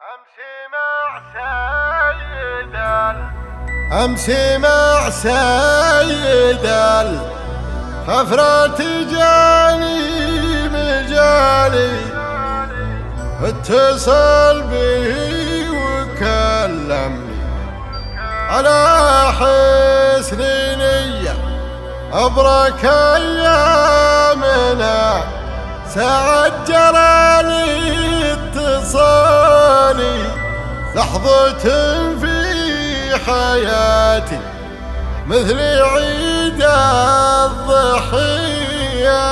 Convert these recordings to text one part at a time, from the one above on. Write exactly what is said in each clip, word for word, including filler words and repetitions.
أمشي مع سيد أمشي مع سيد الخفرات جاني مجالي اتصل به وكلمني على حسن نية أبرك أيامنا سعجل لي اتصالي لحظة في حياتي مثل عيد الضحية.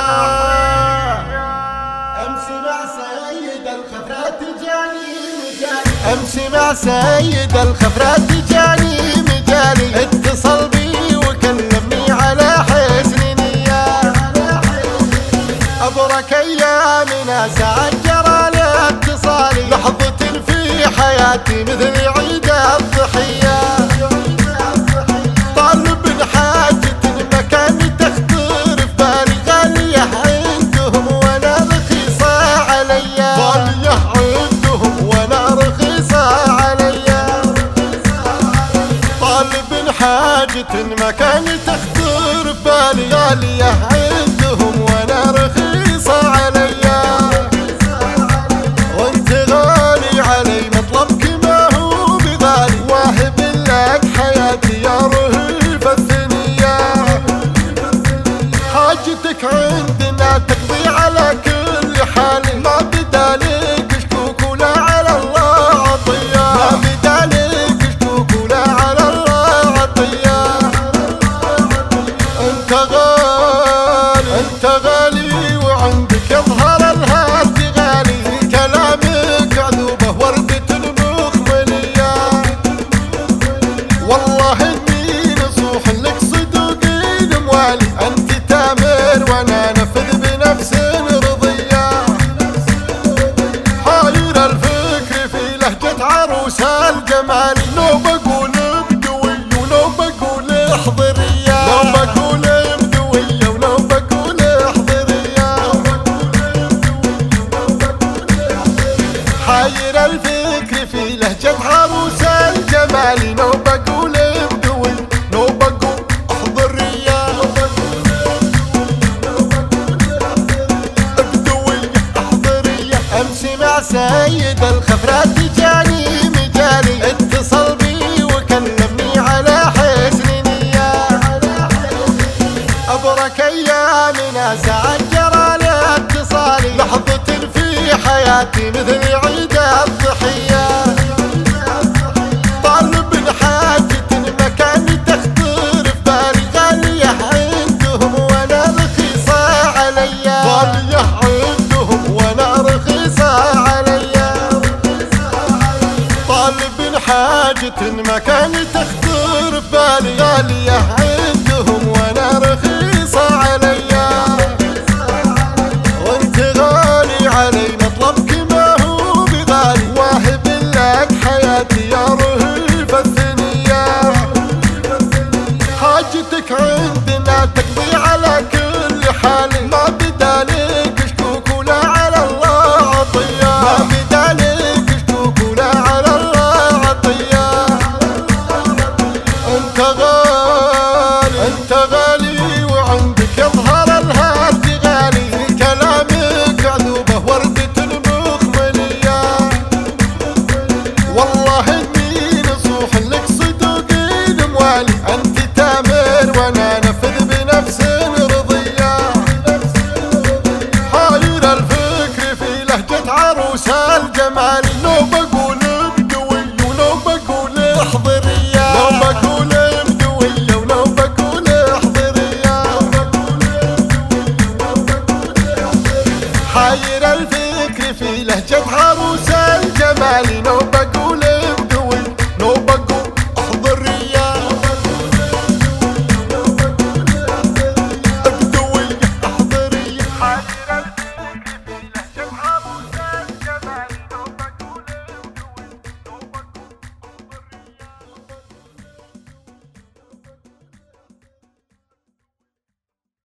أمشي مع سيد الخفرات جاني مجالي أمشي مع سيد الخفرات جاني مجالي اتصل بي وكلمني على حسن نية أبرك أيامنا سعجل لاتصالي لحظة في حياتي مثل عيد الضحية. طالب حاجة مكان تخطر في بالي غالية عندهم وانا رخيصة عليا غالية عندهم وانا رخيصة عليا. طالب حاجة مكان تخطر في بالي غالية عندهم وانا رخيصة عليا. وانت غالي علي مطلبك ما هو بغالي واهب لك حياتي يا رهيف الثنية. حاجتك عندنا تقضي على كل حال ما بدالك شكوك ولا على الله عطية ما بدالك شكوك ولا على الله عطية. انت غالي انت غالي وعندك يظهر الهاد غالي في كلامك عذوبة وردة مخملية. والله اني نصوح لك صدوقين موالي انت تامر وانا نفذ بنفس رضية. حاير الفكر في لهجة عروس الجمال لو بقول بدوي ولو بقول احضرية لو بقول بدوية ولو بقول احضرية. حاير الفكر في لهجة عروس الجمال لو بقول بدوي لو بقول احضرية بدوي احضرية. امشي مع سيد الخفرات جاني مجالي اتصل بي وكلمني على حسن نية أبرك أيامنا سعجل لاتصالي لحظة في حياتي مثل عيد الضحية. طالب حاجة مكان تخطر في بالي غالية عندهم وانا رخيصة عليا غالية عندهم وانا رخيصة عليا. طالب حاجة مكان تخطر في بالي غالية عندهم وانا رخيصة عليا. وانت غالي علي مطلبك ما هو بغالي واهب لك حياتي يا رهيف الثنية. حاجتك عندنا تقضي على كل حال ما بدالك شكوك ولا على الله عطية ما بدالك شكوك ولا على الله عطية. انت غالي انت غالي وعندك يظهر الهاد غالي في كلامك عذوبة وردة مخملية. والله اني نصوح لك صدوقين موالي انت تامر وانا نفذ بنفس رضية. حاير الفكر في لهجة عروس الجمال لو بقول بدوي ولو بقول احضرية لو بقول بدوية ولو بقول احضرية. حاير الفكر في لهجة عروس الجمال لو بقول